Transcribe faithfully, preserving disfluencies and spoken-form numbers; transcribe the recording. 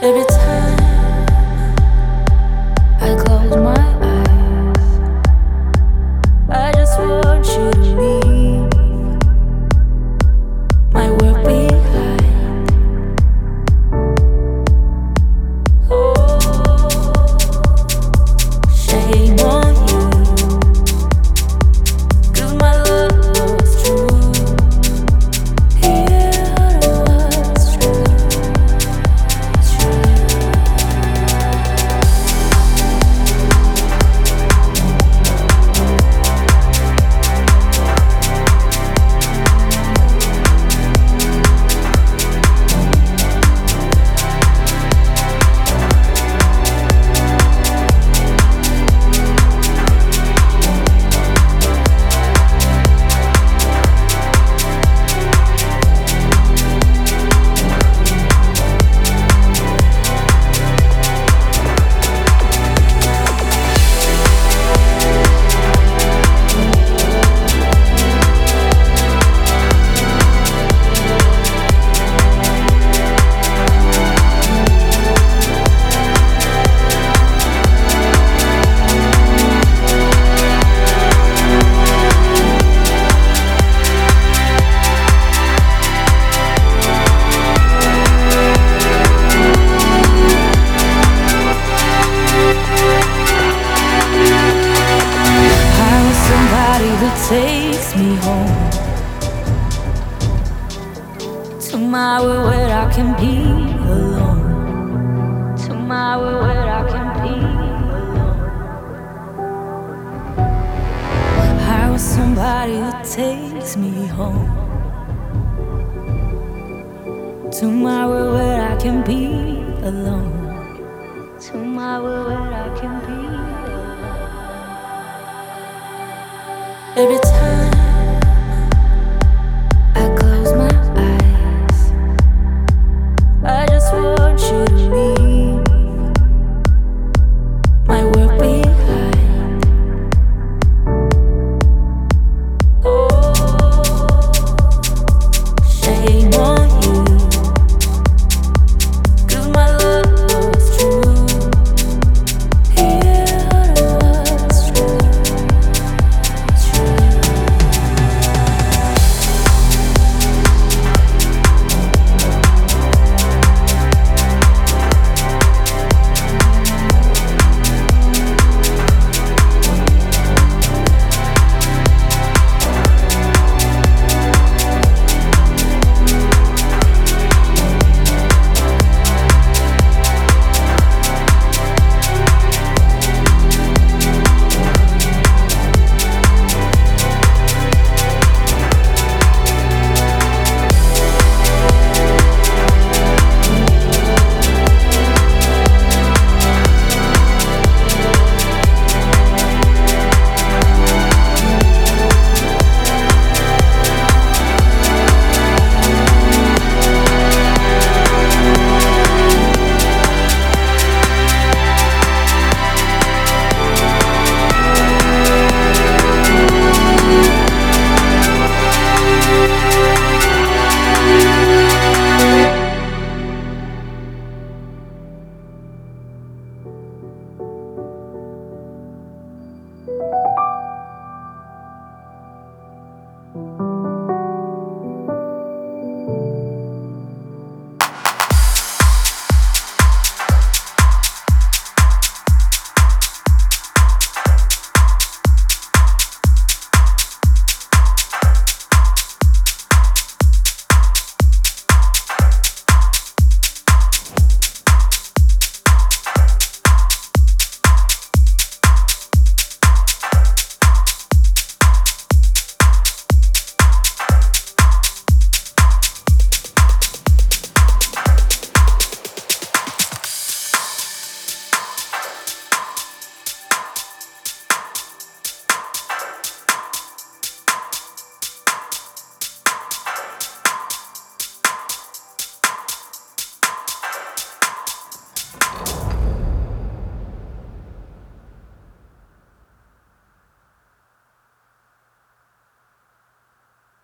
Every time I close my eyes, I just want you to leave my work behind. Oh, shame on you, 'cause my love was true. Here was true, true. Who takes me home to my world where I can be alone, to my world where I can be alone. I want somebody who takes me home to my world where I can be alone, to my world where I can be